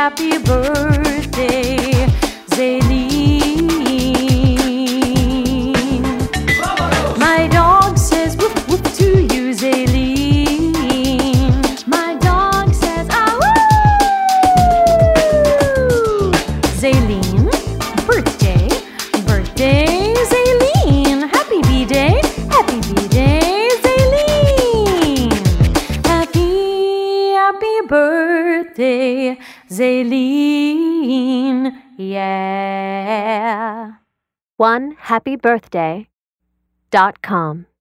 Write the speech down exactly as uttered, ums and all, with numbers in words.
happy birthday, Zaylene. My dog says woof woof to you, Zaylene. My dog says ah woo. Zaylene, birthday, birthday, Zaylene. Happy B-Day, happy B-Day, Zaylene. Happy, happy birthday, Zaylene. Yeah. one happy birthday dot com